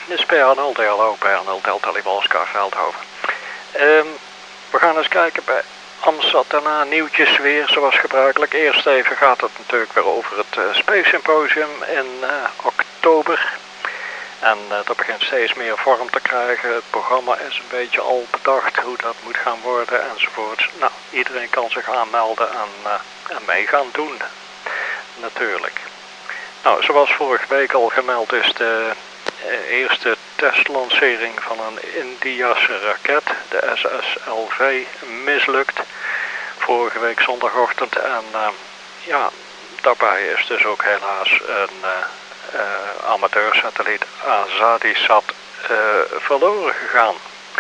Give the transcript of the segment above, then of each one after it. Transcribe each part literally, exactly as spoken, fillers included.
is P H nul D L O, P H nul Delta Lima Oscar Veldhoven. Um, we gaan eens kijken bij Amsterdam, daarna nieuwtjes weer zoals gebruikelijk. Eerst even gaat het natuurlijk weer over het uh, Space Symposium in uh, oktober. En uh, dat begint steeds meer vorm te krijgen. Het programma is een beetje al bedacht hoe dat moet gaan worden enzovoort. Nou, iedereen kan zich aanmelden en, uh, en mee gaan doen. Natuurlijk. Nou, zoals vorige week al gemeld is de uh, eerste testlancering van een Indiase raket, de S S L V, mislukt. Vorige week zondagochtend. En uh, ja, daarbij is dus ook helaas een uh, uh, amateursatelliet AZADISat uh, verloren gegaan.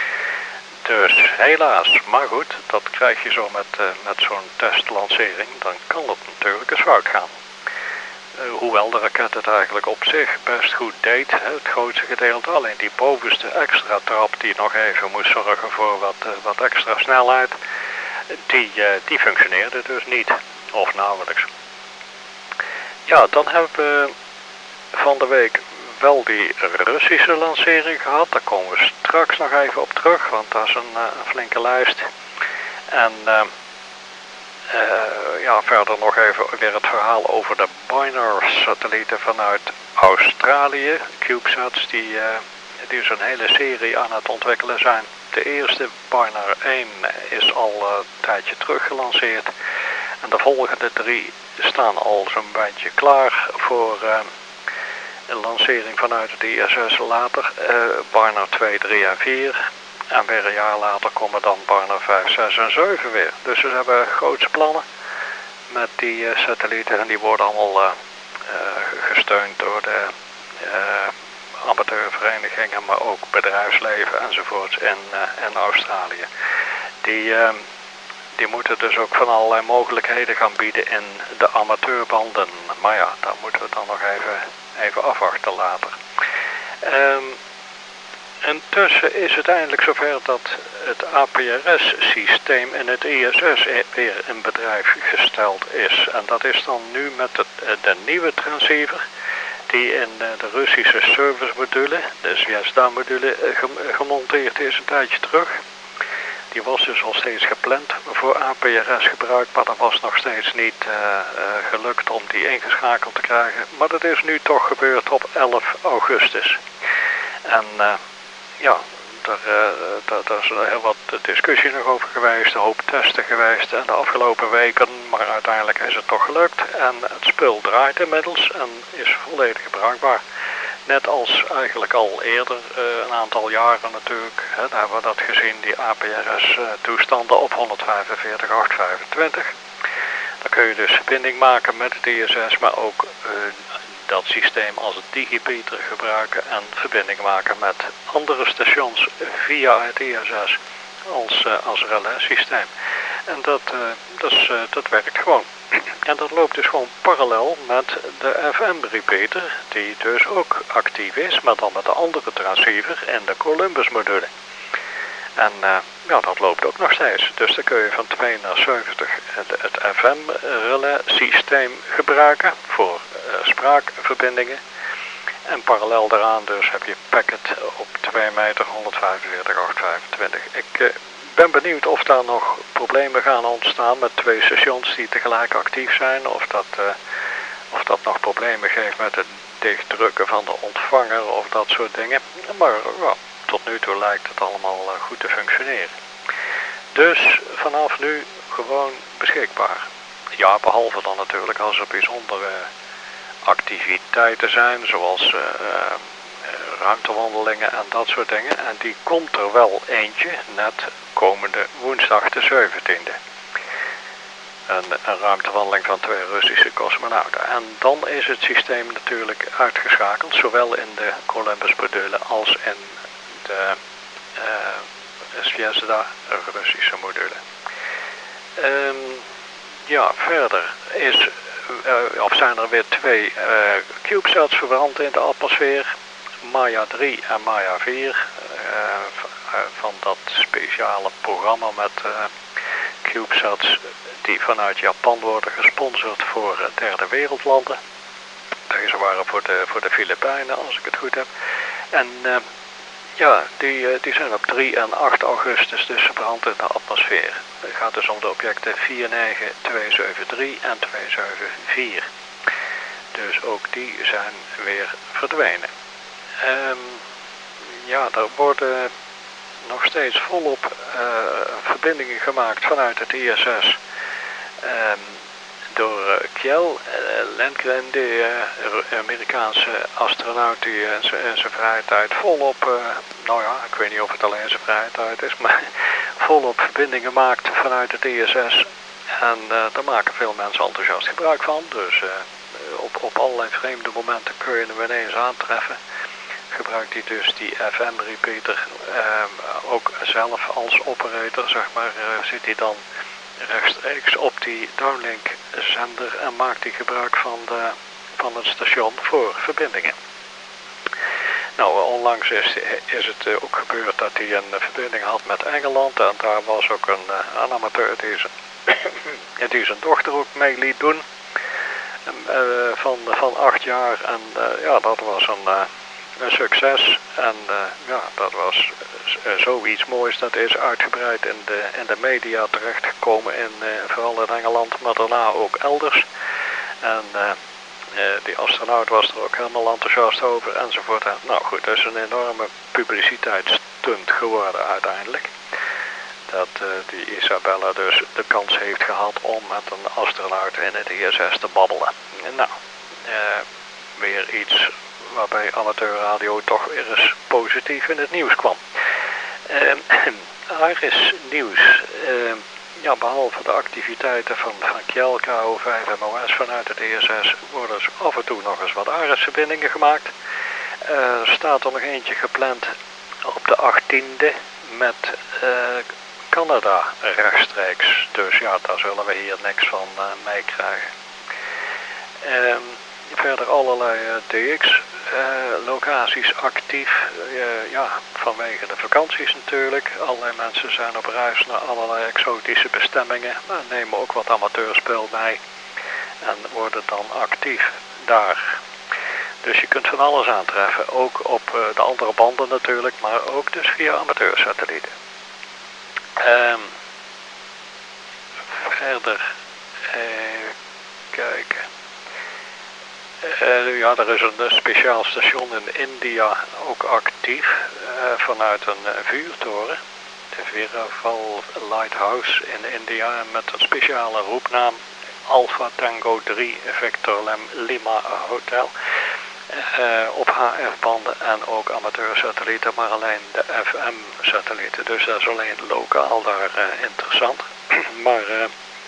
Dus helaas, maar goed, dat krijg je zo met, uh, met zo'n testlancering. Dan kan het natuurlijk eens fout gaan. Uh, hoewel de raket het eigenlijk op zich best goed deed, hè, het grootste gedeelte, alleen die bovenste extra trap die nog even moest zorgen voor wat, uh, wat extra snelheid, die, uh, die functioneerde dus niet, of nauwelijks. Ja, dan hebben we van de week wel die Russische lancering gehad, daar komen we straks nog even op terug, want dat is een, uh, een flinke lijst. En uh, Uh, ja, verder nog even weer het verhaal over de Biner-satellieten vanuit Australië. CubeSats, die, uh, die dus een hele serie aan het ontwikkelen zijn. De eerste, Biner één, is al uh, een tijdje terug gelanceerd. En de volgende drie staan al zo'n beetje klaar voor uh, een lancering vanuit het I S S later. Uh, Biner twee, drie en vier. En weer een jaar later komen dan Biner vijf, zes en zeven weer. Dus we hebben grootse plannen met die uh, satellieten. En die worden allemaal uh, uh, gesteund door de uh, amateurverenigingen, maar ook bedrijfsleven enzovoorts in, uh, in Australië. Die, uh, die moeten dus ook van allerlei mogelijkheden gaan bieden in de amateurbanden. Maar ja, daar moeten we dan nog even, even afwachten later. Um, Intussen is het eindelijk zover dat het A P R S-systeem in het I S S weer in bedrijf gesteld is. En dat is dan nu met de, de nieuwe transceiver die in de Russische service module, de Zvezda-module, gemonteerd is een tijdje terug. Die was dus al steeds gepland voor A P R S gebruik, maar dat was nog steeds niet uh, uh, gelukt om die ingeschakeld te krijgen. Maar dat is nu toch gebeurd op elf augustus. En uh, ja, daar, uh, daar, daar is heel wat discussie nog over geweest, een hoop testen geweest en de afgelopen weken, maar uiteindelijk is het toch gelukt. En het spul draait inmiddels en is volledig gebruikbaar. Net als eigenlijk al eerder, uh, een aantal jaren natuurlijk, hè, daar hebben we dat gezien, die A P R S-toestanden op honderdvijfenveertig achthonderdvijfentwintig. Dan kun je dus verbinding maken met het I S S, maar ook uh, dat systeem als het digipeter gebruiken en verbinding maken met andere stations via het I S S als, uh, als relais-systeem. En dat, uh, dat, is, uh, dat werkt gewoon. En dat loopt dus gewoon parallel met de F M-repeater, die dus ook actief is, maar dan met de andere transceiver en de Columbus-module. En uh, ja, dat loopt ook nog steeds. Dus dan kun je van twee naar zeventig het, het F M-relais-systeem gebruiken voor uh, spraakverbindingen. En parallel daaraan dus heb je packet op twee meter honderdvijfenveertig achthonderdvijfentwintig. Ik uh, ben benieuwd of daar nog problemen gaan ontstaan met twee stations die tegelijk actief zijn. Of dat, uh, of dat nog problemen geeft met het dichtdrukken van de ontvanger of dat soort dingen. Maar uh, tot nu toe lijkt het allemaal uh, goed te functioneren. Dus vanaf nu gewoon beschikbaar. Ja, behalve dan natuurlijk als er bijzondere activiteiten zijn, zoals uh, uh, ruimtewandelingen en dat soort dingen. En die komt er wel eentje, net komende woensdag de zeventiende. Een, een ruimtewandeling van twee Russische cosmonauten. En dan is het systeem natuurlijk uitgeschakeld, zowel in de Columbus-module als in de uh, Zvezda Russische module. Um, ja, verder is, uh, of zijn er weer twee uh, CubeSats verbrand in de atmosfeer. Maya drie en Maya vier. Uh, van dat speciale programma met uh, CubeSats die vanuit Japan worden gesponsord voor uh, derde wereldlanden. Deze waren voor de, voor de Filipijnen, als ik het goed heb. En uh, ja, die, uh, die zijn op drie en acht augustus dus verbrand in de atmosfeer. Het gaat dus om de objecten vier negen twee zeven drie en twee zeven vier. Dus ook die zijn weer verdwenen. Um, ja, er worden nog steeds volop uh, verbindingen gemaakt vanuit het I S S. Um, door uh, Kjell uh, Lindgren, de uh, Amerikaanse astronaut die uh, in zijn vrije tijd volop, uh, nou ja, ik weet niet of het alleen zijn vrije tijd is, maar volop verbindingen maakt vanuit het I S S. En uh, daar maken veel mensen enthousiast gebruik van. Dus uh, op, op allerlei vreemde momenten kun je hem ineens aantreffen. Gebruikt hij dus die F M repeater uh, ook zelf als operator, zeg maar, uh, zit hij dan rechtstreeks op die downlink zender en maakt hij gebruik van, de, van het station voor verbindingen. Nou, onlangs is, is het uh, ook gebeurd dat hij een verbinding had met Engeland en daar was ook een, uh, een amateur die zijn, die zijn dochter ook mee liet doen. Uh, van, van acht jaar en uh, ja, dat was een, uh, een succes en uh, ja, dat was uh, zoiets moois. Dat is uitgebreid in de, in de media terechtgekomen, in, uh, vooral in Engeland, maar daarna ook elders. En uh, uh, die astronaut was er ook helemaal enthousiast over enzovoort. En, nou goed, dat is een enorme publiciteitsstunt geworden uiteindelijk. Dat uh, die Isabella dus de kans heeft gehad om met een astronaut in het I S S te babbelen. Nou, uh, weer iets waarbij amateurradio toch weer eens positief in het nieuws kwam. Uh, er is nieuws. Uh, ja, behalve de activiteiten van, van Kjell K O vijf M O S vanuit het I S S worden dus af en toe nog eens wat Ares-verbindingen gemaakt. Uh, er staat er nog eentje gepland op de achttiende met uh, Canada rechtstreeks. Dus ja, daar zullen we hier niks van uh, meekrijgen. Uh, verder allerlei uh, D X uh, locaties actief. Uh, ja, vanwege de vakanties natuurlijk. Allerlei mensen zijn op reis naar allerlei exotische bestemmingen. Maar nemen ook wat amateurspel bij. En worden dan actief daar. Dus je kunt van alles aantreffen. Ook op uh, de andere banden natuurlijk. Maar ook dus via amateursatellieten. Um, verder even kijken. Uh, ja, er is een uh, speciaal station in India ook actief uh, vanuit een uh, vuurtoren. De Viraval Lighthouse in India met een speciale roepnaam Alpha Tango drie Victor Lem Lima Hotel. Uh, op H F-banden en ook amateursatellieten, maar alleen de F M-satellieten. Dus dat is alleen lokaal daar uh, interessant. maar uh,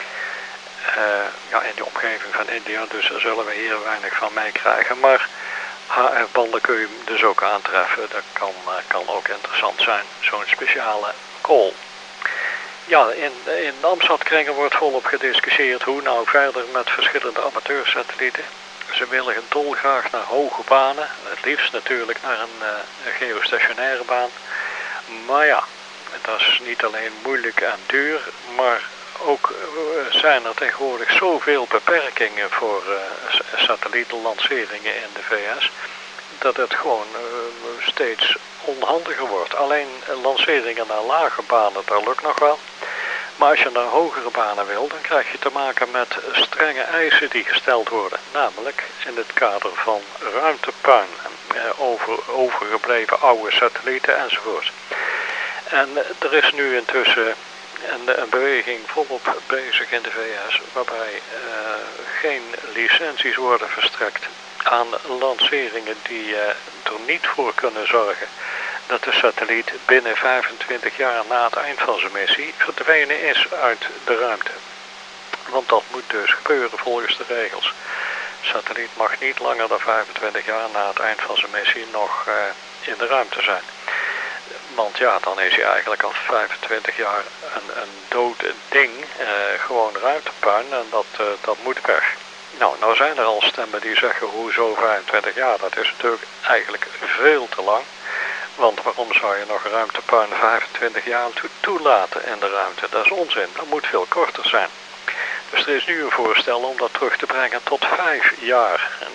uh, ja, in de omgeving van India, dus daar zullen we hier weinig van meekrijgen. Maar H F-banden kun je dus ook aantreffen. Dat kan, uh, kan ook interessant zijn, zo'n speciale call. Ja, in, in de Amsterdam-kringen wordt volop gediscussieerd hoe nou verder met verschillende amateursatellieten. Ze willen dolgraag naar hoge banen, het liefst natuurlijk naar een, uh, een geostationaire baan. Maar ja, dat is niet alleen moeilijk en duur, maar ook uh, zijn er tegenwoordig zoveel beperkingen voor uh, satellietenlanceringen in de V S, dat het gewoon uh, steeds onhandiger wordt. Alleen uh, lanceringen naar lage banen, dat lukt nog wel. Maar als je naar hogere banen wil, dan krijg je te maken met strenge eisen die gesteld worden. Namelijk in het kader van ruimtepuin, eh, over, overgebleven oude satellieten enzovoort. En er is nu intussen een, een beweging volop bezig in de V S, waarbij eh, geen licenties worden verstrekt aan lanceringen die eh, er niet voor kunnen zorgen dat de satelliet binnen vijfentwintig jaar na het eind van zijn missie verdwenen is uit de ruimte. Want dat moet dus gebeuren volgens de regels. De satelliet mag niet langer dan vijfentwintig jaar na het eind van zijn missie nog uh, in de ruimte zijn. Want ja, dan is hij eigenlijk al vijfentwintig jaar een, een dood ding, uh, gewoon ruimtepuin en dat, uh, dat moet weg. Nou, nou zijn er al stemmen die zeggen, hoezo vijfentwintig jaar? Dat is natuurlijk eigenlijk veel te lang. Want waarom zou je nog ruimtepuin vijfentwintig jaar toelaten in de ruimte? Dat is onzin, dat moet veel korter zijn. Dus er is nu een voorstel om dat terug te brengen tot vijf jaar. Nou,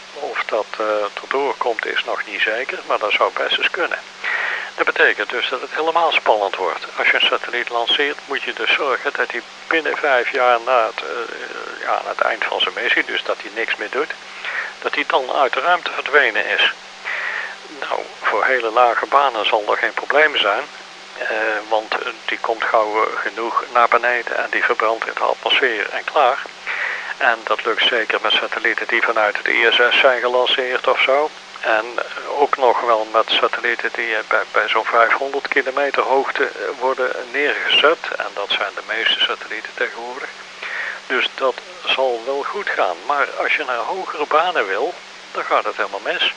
Of dat uh, erdoor komt is nog niet zeker, maar dat zou best eens kunnen. Dat betekent dus dat het helemaal spannend wordt. Als je een satelliet lanceert, moet je dus zorgen dat hij binnen vijf jaar na het, uh, ja, aan het eind van zijn missie, dus dat hij niks meer doet, dat hij dan uit de ruimte verdwenen is. Nou, voor hele lage banen zal dat geen probleem zijn. Uh, want die komt gauw genoeg naar beneden en die verbrandt in de atmosfeer en klaar. En dat lukt zeker met satellieten die vanuit het I S S zijn gelanceerd of zo. En ook nog wel met satellieten die bij, bij zo'n vijfhonderd kilometer hoogte worden neergezet. En dat zijn de meeste satellieten tegenwoordig. Dus dat zal wel goed gaan. Maar als je naar hogere banen wil, dan gaat het helemaal mis.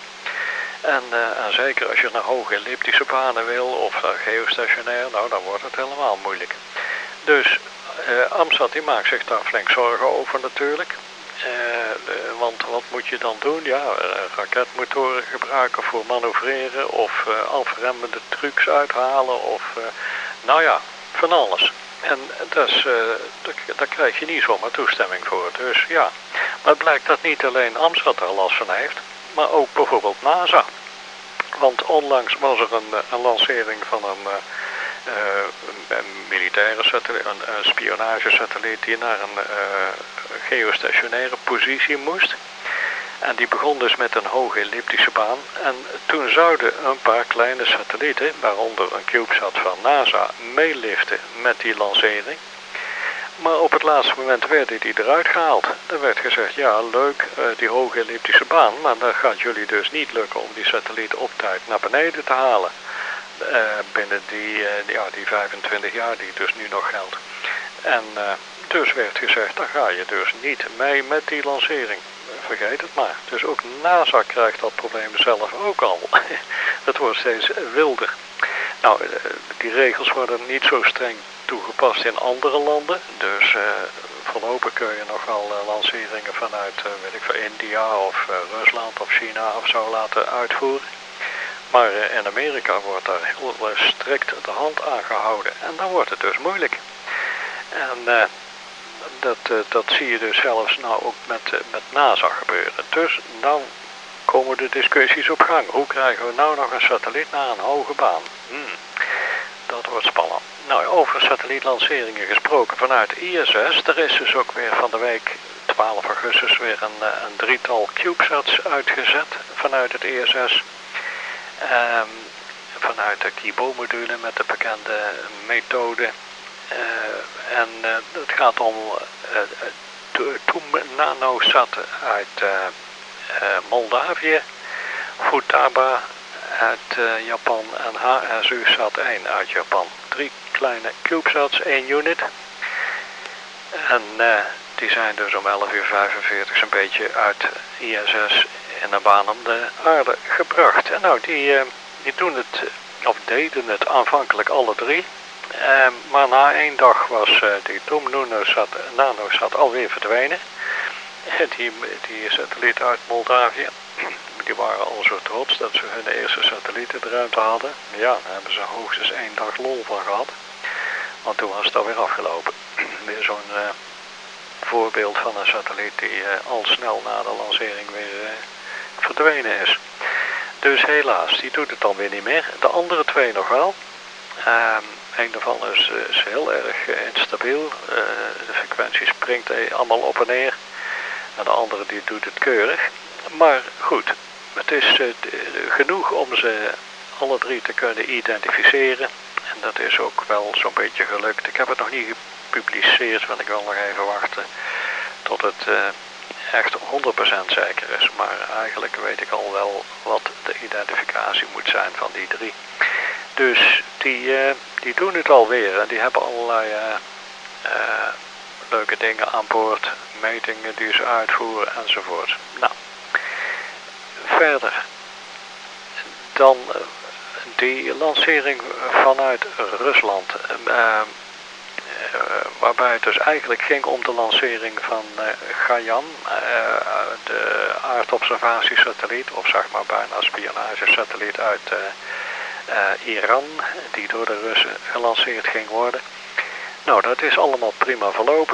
En, uh, en zeker als je naar hoge elliptische banen wil of uh, geostationair, nou dan wordt het helemaal moeilijk. Dus uh, AMSAT die maakt zich daar flink zorgen over natuurlijk. Uh, de, want wat moet je dan doen? Ja, uh, raketmotoren gebruiken voor manoeuvreren of uh, afremmende trucs uithalen of uh, nou ja, van alles. En dus, uh, daar krijg je niet zomaar toestemming voor. Dus ja, maar het blijkt dat niet alleen AMSAT er last van heeft, maar ook bijvoorbeeld NASA. Want onlangs was er een, een lancering van een, uh, uh, een militaire satelliet, een, een spionagesatelliet die naar een uh, geostationaire positie moest. En die begon dus met een hoge elliptische baan. En toen zouden een paar kleine satellieten, waaronder een CubeSat van NASA, meeliften met die lancering. Maar op het laatste moment werden die eruit gehaald. Er werd gezegd, ja leuk, uh, die hoge elliptische baan, maar dan gaat jullie dus niet lukken om die satelliet op tijd naar beneden te halen. Uh, binnen die, uh, ja, die vijfentwintig jaar die dus nu nog geldt. En uh, dus werd gezegd, dan ga je dus niet mee met die lancering. Vergeet het maar. Dus ook NASA krijgt dat probleem zelf ook al. Het wordt steeds wilder. Nou, uh, die regels worden niet zo streng toegepast in andere landen. Dus uh, voorlopig kun je nog wel uh, lanceringen vanuit uh, weet ik, van India of uh, Rusland of China of zo laten uitvoeren. Maar uh, in Amerika wordt daar heel uh, strikt de hand aan gehouden. En dan wordt het dus moeilijk. En uh, dat, uh, dat zie je dus zelfs nou ook met, uh, met NASA gebeuren. Dus nou komen de discussies op gang. Hoe krijgen we nou nog een satelliet naar een hoge baan? Hmm, dat wordt spannend. Nou, over satellietlanceringen gesproken vanuit de I S S. Er is dus ook weer van de week twaalf augustus weer een, een drietal CubeSats uitgezet vanuit het I S S. Um, vanuit de Kibo-module met de bekende methode. Uh, en uh, het gaat om uh, Toom Nanosat uit uh, uh, Moldavië, Futaba uit uh, Japan en H S U Sat één uit Japan. Drie kleine CubeSats, één unit. En uh, die zijn dus om elf uur vijfenveertig zo'n beetje uit I S S in de baan om de aarde gebracht. En nou, die, uh, die doen het, of deden het aanvankelijk alle drie. Uh, maar na één dag was uh, die Toom Nanosat, Nanosat alweer verdwenen. Die, die satelliet uit Moldavië. Die waren al zo trots dat ze hun eerste satellieten eruit hadden. Ja, daar hebben ze hoogstens één dag lol van gehad. Want toen was het alweer afgelopen. Weer zo'n uh, voorbeeld van een satelliet die uh, al snel na de lancering weer uh, verdwenen is. Dus helaas, die doet het dan weer niet meer. De andere twee nog wel. Uh, een daarvan is, uh, is heel erg uh, instabiel. Uh, de frequentie springt uh, allemaal op en neer. En de andere die doet het keurig. Maar goed, het is uh, genoeg om ze alle drie te kunnen identificeren. En dat is ook wel zo'n beetje gelukt. Ik heb het nog niet gepubliceerd, want ik wil nog even wachten tot het uh, echt honderd procent zeker is. Maar eigenlijk weet ik al wel wat de identificatie moet zijn van die drie. Dus die, uh, die doen het alweer en die hebben allerlei uh, uh, leuke dingen aan boord, metingen die ze uitvoeren enzovoort. Nou, verder dan uh, die lancering vanuit Rusland, uh, uh, waarbij het dus eigenlijk ging om de lancering van uh, Gayam, uh, de aardobservatiesatelliet, of zeg maar bijna spionagesatelliet uit uh, uh, Iran, die door de Russen gelanceerd ging worden. Nou, dat is allemaal prima verlopen.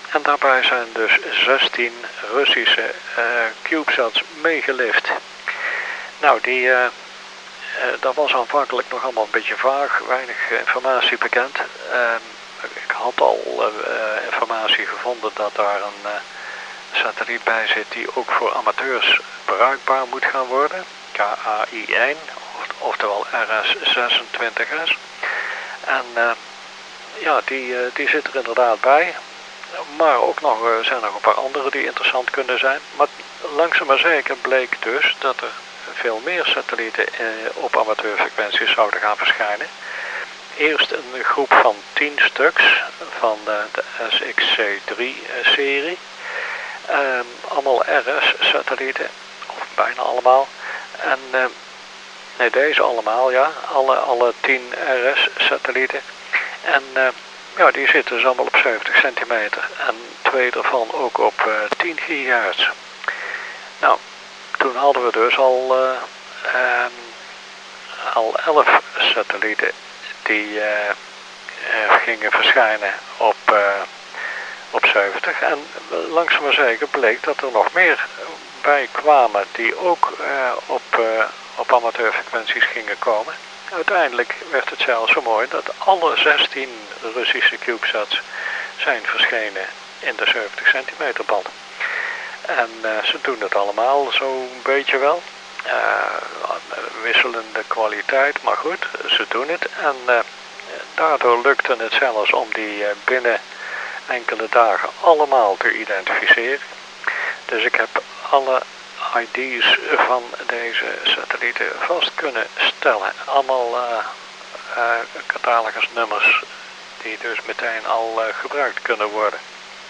En daarbij zijn dus zestien Russische uh, CubeSats meegelift. Nou, die, uh, uh, dat was aanvankelijk nog allemaal een beetje vaag, weinig informatie bekend. Uh, ik had al uh, informatie gevonden dat daar een uh, satelliet bij zit die ook voor amateurs bruikbaar moet gaan worden. K A I één, oftewel R S zesentwintig S. En uh, ja, die, uh, die zit er inderdaad bij. Maar ook nog uh, zijn er een paar andere die interessant kunnen zijn. Maar langzaam maar zeker bleek dus dat er veel meer satellieten uh, op amateurfrequenties zouden gaan verschijnen. Eerst een groep van tien stuks van uh, de S X C drie serie. Uh, allemaal R S-satellieten, of bijna allemaal. En uh, nee, deze allemaal, ja. Alle, alle tien R S-satellieten. En uh, ja, die zitten dus allemaal op zeventig centimeter. En twee ervan ook op uh, tien gigahertz. Nou, toen hadden we dus al, uh, um, al elf satellieten die uh, uh, gingen verschijnen op, uh, op zeventig. En langzaam maar zeker bleek dat er nog meer bij kwamen die ook uh, op, uh, op amateurfrequenties gingen komen. Uiteindelijk werd het zelfs zo mooi dat alle zestien Russische CubeSats zijn verschenen in de zeventig centimeter band. En uh, ze doen het allemaal zo'n beetje wel. Uh, wisselende kwaliteit, maar goed, ze doen het. En uh, daardoor lukte het zelfs om die uh, binnen enkele dagen allemaal te identificeren. Dus ik heb alle I D's van deze satellieten vast kunnen stellen. Allemaal uh, uh, catalogusnummers die dus meteen al uh, gebruikt kunnen worden.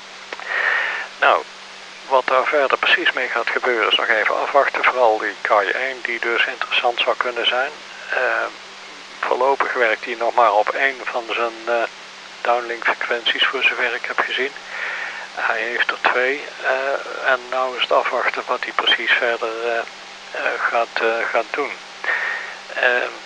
Nou, wat daar verder precies mee gaat gebeuren is nog even afwachten. Vooral die K A I één die dus interessant zou kunnen zijn. Uh, voorlopig werkt hij nog maar op één van zijn uh, downlink frequenties voor zover ik heb gezien. Hij heeft er twee uh, en nou is het afwachten wat hij precies verder uh, uh, gaat, uh, gaat doen. Uh,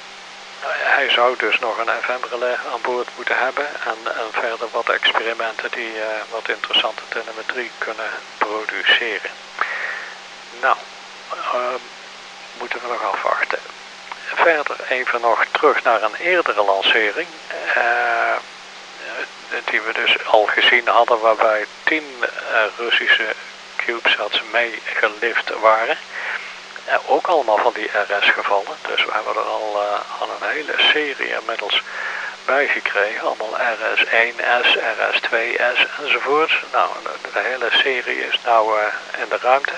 hij zou dus nog een F M-relais aan boord moeten hebben en, en verder wat experimenten die uh, wat interessante telemetrie kunnen produceren. Nou, uh, moeten we nog afwachten. Verder even nog terug naar een eerdere lancering. Uh, die we dus al gezien hadden, waarbij tien uh, Russische CubeSats meegelift waren. Uh, ook allemaal van die R S-gevallen. Dus we hebben er al, uh, al een hele serie inmiddels bij gekregen. Allemaal R S één S, R S twee S enzovoort. Nou, de, de hele serie is nou uh, in de ruimte.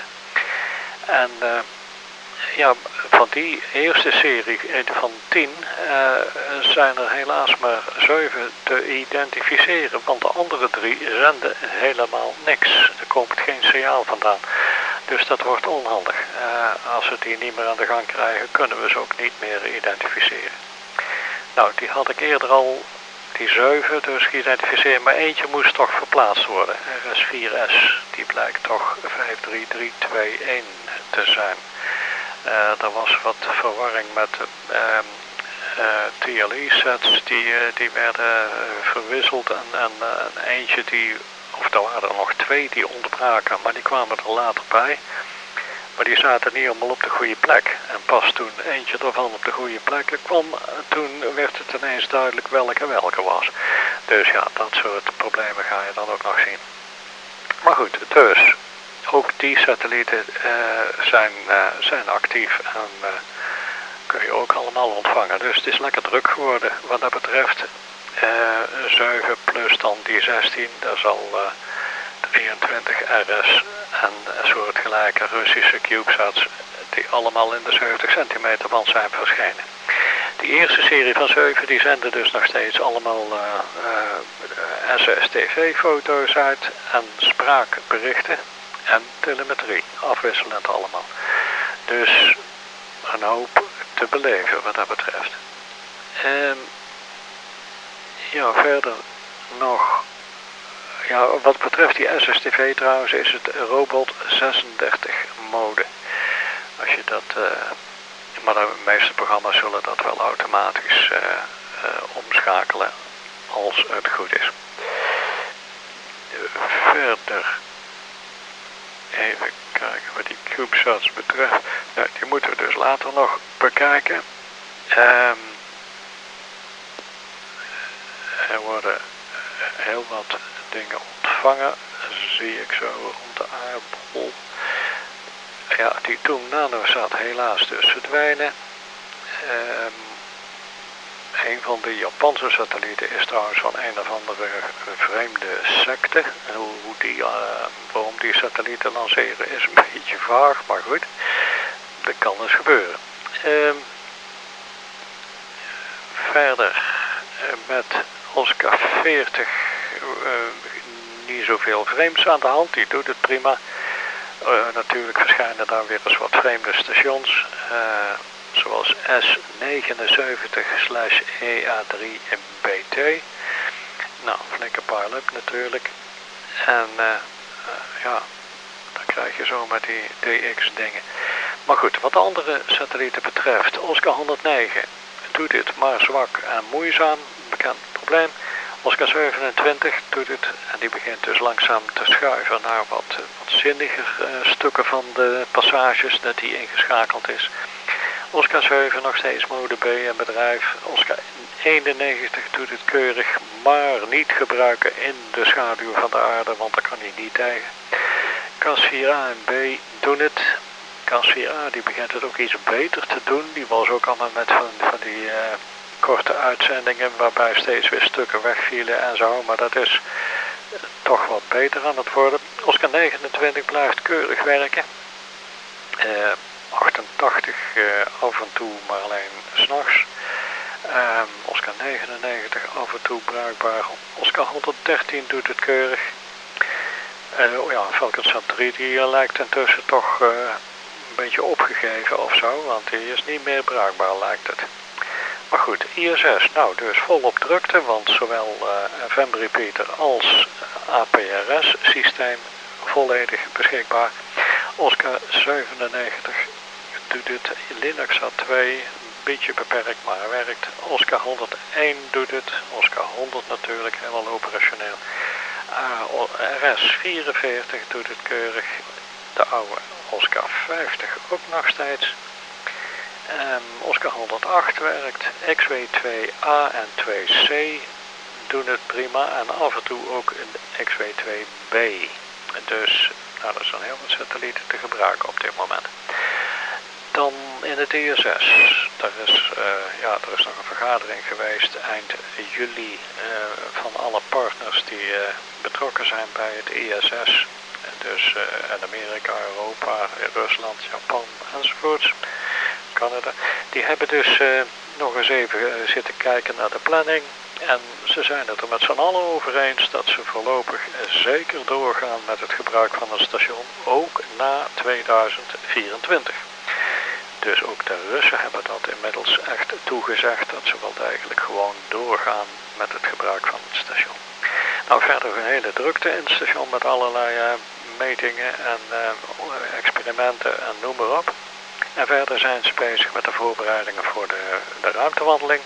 En uh, ja, van die eerste serie van tien uh, zijn er helaas maar zeven te identificeren, want de andere drie zenden helemaal niks. Er komt geen signaal vandaan. Dus dat wordt onhandig. Uh, als we die niet meer aan de gang krijgen, kunnen we ze ook niet meer identificeren. Nou, die had ik eerder al, die zeven dus geïdentificeerd, maar eentje moest toch verplaatst worden. R S vier S, die blijkt toch vijf drie drie twee één te zijn. Uh, er was wat verwarring met uh, uh, T L E-sets, die, uh, die werden uh, verwisseld en, en uh, eentje die, of er waren er nog twee die ontbraken, maar die kwamen er later bij. Maar die zaten niet allemaal op de goede plek. En pas toen eentje ervan op de goede plek kwam, toen werd het ineens duidelijk welke welke was. Dus ja, dat soort problemen ga je dan ook nog zien. Maar goed, dus ook die satellieten uh, zijn, uh, zijn actief en uh, kun je ook allemaal ontvangen. Dus het is lekker druk geworden wat dat betreft. Uh, zeven plus dan die zestien, dat is al uh, drieëntwintig R S en soortgelijke Russische CubeSats die allemaal in de zeventig centimeter band zijn verschenen. Die eerste serie van zeven die zenden dus nog steeds allemaal uh, uh, S S T V-foto's uit en spraakberichten en telemetrie, afwisselend allemaal. Dus een hoop te beleven wat dat betreft. Um, ja, verder nog, ja, wat betreft die S S T V trouwens is het Robot zesendertig mode. Als je dat, uh, maar de meeste programma's zullen dat wel automatisch uh, uh, omschakelen als het goed is. verder, even kijken wat die CubeSats betreft. Nou, die moeten we dus later nog bekijken. Um, er worden heel wat dingen ontvangen, zie ik zo rond de aardbol. Ja, die Toon Nanosat helaas dus verdwijnen. Um, een van de Japanse satellieten is trouwens van een of andere vreemde secte. Hoe, hoe die, uh, waarom die satellieten lanceren is een beetje vaag, maar goed, dat kan dus gebeuren. Um, verder uh, met Oscar veertig uh, niet zoveel vreemds aan de hand, die doet het prima. Uh, natuurlijk verschijnen daar weer eens wat vreemde stations, uh, zoals S negenenzeventig E A drie B T. Nou, flinke pile-up natuurlijk. En uh, uh, ja, dan krijg je zo met die D X dingen. Maar goed, wat de andere satellieten betreft, Oscar honderdnegen doet dit maar zwak en moeizaam, bekend probleem. Oscar zevenentwintig doet het en die begint dus langzaam te schuiven naar wat, wat zinniger uh, stukken van de passages dat die ingeschakeld is. Oscar zeven nog steeds mode B en bedrijf. Oscar eenennegentig doet het keurig, maar niet gebruiken in de schaduw van de aarde, want daar kan hij niet tegen. Cas vier A en B doen het. Cas vier A die begint het ook iets beter te doen. Die was ook allemaal met van, van die uh, korte uitzendingen waarbij steeds weer stukken wegvielen en zo, maar dat is uh, toch wat beter aan het worden. Oscar negenentwintig blijft keurig werken. Uh, achtentachtig uh, af en toe, maar alleen 's nachts. Um, Oscar negenennegentig af en toe bruikbaar. Oscar honderddertien doet het keurig. Uh, oh ja, Falconsat drie die uh, lijkt intussen toch uh, een beetje opgegeven of zo, want die is niet meer bruikbaar lijkt het. Maar goed, I S S, nou dus volop drukte, want zowel uh, F M repeater als A P R S systeem volledig beschikbaar. Oscar zevenennegentig doet het, Linuxat twee, een beetje beperkt maar werkt. Oscar honderdéén doet het, Oscar honderd natuurlijk, helemaal operationeel. Uh, R S vierenveertig doet het keurig, de oude Oscar vijftig ook nog steeds. Um, Oscar honderdacht werkt, X W twee A en twee C doen het prima en af en toe ook een X W twee B. Dus nou, dat zijn heel veel satellieten te gebruiken op dit moment. Dan in het I S S, daar is, uh, ja, er is nog een vergadering geweest eind juli uh, van alle partners die uh, betrokken zijn bij het I S S. Dus uh, in Amerika, Europa, Rusland, Japan enzovoorts, Canada. Die hebben dus uh, nog eens even uh, zitten kijken naar de planning. En ze zijn het er met z'n allen over eens dat ze voorlopig zeker doorgaan met het gebruik van het station, ook na tweeduizend vierentwintig. Dus ook de Russen hebben dat inmiddels echt toegezegd dat ze wel degelijk gewoon doorgaan met het gebruik van het station. Nou, verder een hele drukte in het station met allerlei uh, metingen en uh, experimenten en noem maar op. En verder zijn ze bezig met de voorbereidingen voor de, de ruimtewandeling.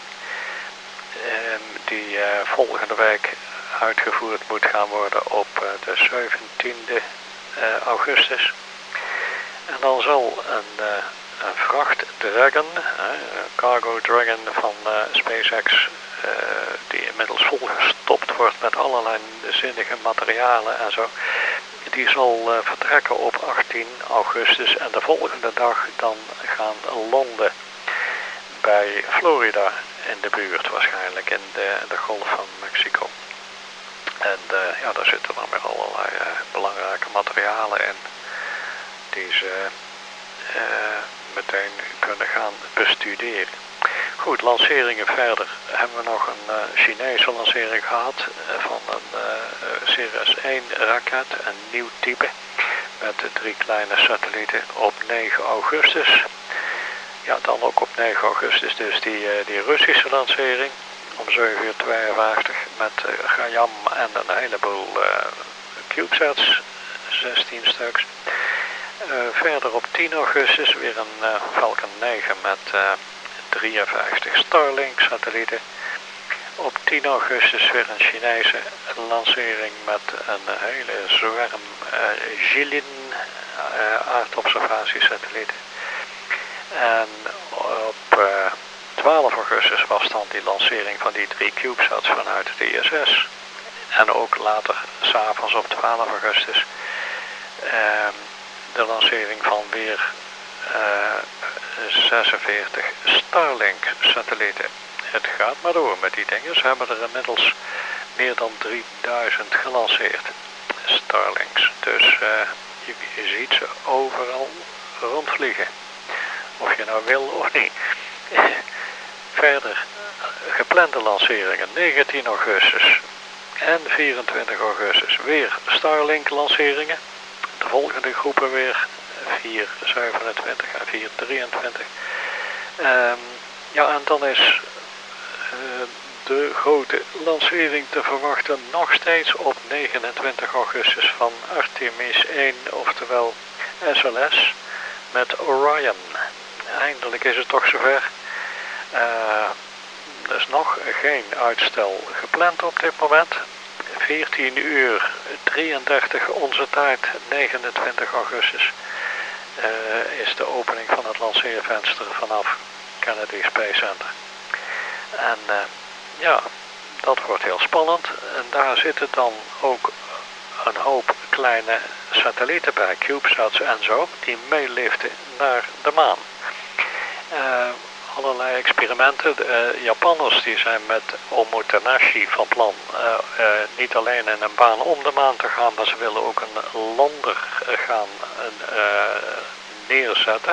Um, die uh, volgende week uitgevoerd moet gaan worden op uh, de zeventiende uh, augustus. En dan zal een, uh, een vracht Dragon, uh, een cargo Dragon van uh, SpaceX, uh, die inmiddels volgestopt wordt met allerlei zinnige materialen en zo, die zal uh, vertrekken op achttien augustus en de volgende dag dan gaan landen bij Florida in de buurt waarschijnlijk, in de, de Golf van Mexico. En uh, ja, daar zitten dan weer allerlei uh, belangrijke materialen in die ze uh, meteen kunnen gaan bestuderen. Goed, lanceringen verder. Hebben we nog een uh, Chinese lancering gehad uh, van een uh, Ceres één raket, een nieuw type, met drie kleine satellieten op negen augustus. Ja, dan ook op negen augustus dus die, uh, die Russische lancering om zeven uur tweeënvijftig met uh, Gayam en een heleboel uh, CubeSats, zestien stuks. Uh, verder op tien augustus weer een uh, Falcon negen met uh, drieënvijftig Starlink satellieten. Op tien augustus weer een Chinese lancering met een hele zwerm uh, Jilin uh, aardobservatiesatellieten. En op uh, twaalf augustus was dan die lancering van die drie CubeSats vanuit het I S S. En ook later, s'avonds op twaalf augustus, uh, de lancering van weer uh, zesenveertig Starlink-satellieten. Het gaat maar door met die dingen. Ze hebben er inmiddels meer dan drieduizend gelanceerd. Starlinks. Dus uh, je, je ziet ze overal rondvliegen. Of je nou wil of niet. Verder, geplande lanceringen. negentien augustus en vierentwintig augustus weer Starlink lanceringen. De volgende groepen weer vier zevenentwintig en vier drieëntwintig. Um, ja, en dan is uh, de grote lancering te verwachten nog steeds op negenentwintig augustus van Artemis één, oftewel S L S, met Orion. Eindelijk is het toch zover. Uh, er is nog geen uitstel gepland op dit moment. veertien uur drieëndertig onze tijd, negenentwintig augustus, uh, is de opening van het lanceervenster vanaf Kennedy Space Center. En uh, ja, dat wordt heel spannend. En daar zitten dan ook een hoop kleine satellieten bij, CubeSats en zo, die meeliften naar de maan. Uh, allerlei experimenten. De uh, Japanners die zijn met Omotenashi van plan uh, uh, niet alleen in een baan om de maan te gaan, maar ze willen ook een lander gaan uh, neerzetten.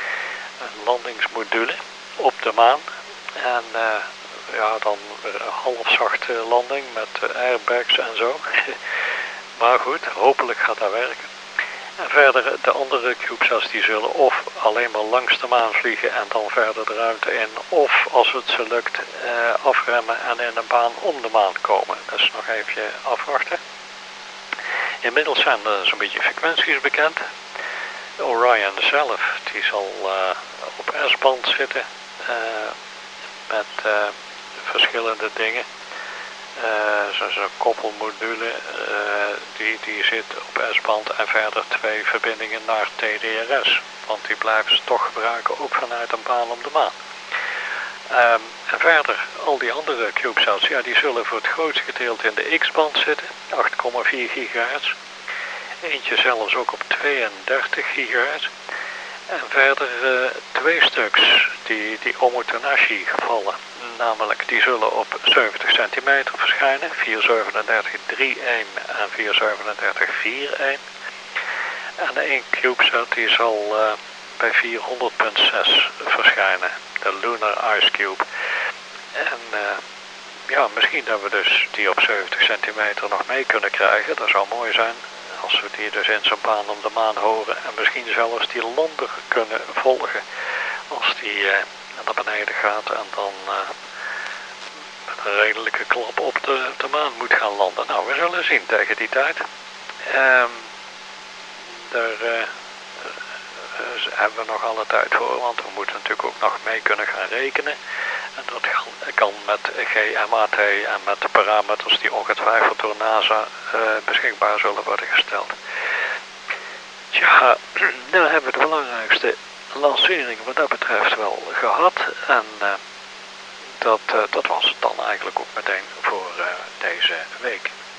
Een landingsmodule op de maan. En uh, ja, dan weer een halfzachte landing met airbags en zo. Maar goed, hopelijk gaat dat werken. En verder, de andere CubeSats die zullen of alleen maar langs de maan vliegen en dan verder de ruimte in, of als het ze lukt uh, afremmen en in een baan om de maan komen. Dus nog even afwachten. Inmiddels zijn er zo'n beetje frequenties bekend. De Orion zelf, die zal uh, op S-band zitten uh, met uh, verschillende dingen. Uh, Zo'n zo koppelmodule, uh, die, die zit op S-band en verder twee verbindingen naar T D R S. Want die blijven ze toch gebruiken ook vanuit een baan om de maan. Um, en verder, al die andere CubeSats, ja, die zullen voor het grootste gedeelte in de X-band zitten, acht komma vier gigahertz. Eentje zelfs ook op tweeëndertig gigahertz. En verder uh, twee stuks, die, die Omotenashi gevallen. Namelijk, die zullen op zeventig centimeter verschijnen, vier zevenendertig drieëneen en vier zevenendertig vierëen. En één CubeSat die zal uh, bij vierhonderd komma zes verschijnen, de Lunar Ice Cube. En uh, ja, misschien dat we dus die op zeventig centimeter nog mee kunnen krijgen, dat zou mooi zijn. Als we die dus in zijn baan om de maan horen en misschien zelfs die lander kunnen volgen als die uh, naar beneden gaat en dan uh, met een redelijke klap op de, de maan moet gaan landen. Nou, we zullen zien tegen die tijd. Um, daar uh, uh, hebben we nog alle tijd voor, want we moeten natuurlijk ook nog mee kunnen gaan rekenen. En dat kan met G M A T en met de parameters die ongetwijfeld door NASA uh, beschikbaar zullen worden gesteld. Tja, dan hebben we de belangrijkste lanceringen wat dat betreft wel gehad. En uh, dat, uh, dat was het dan eigenlijk ook meteen voor uh, deze week.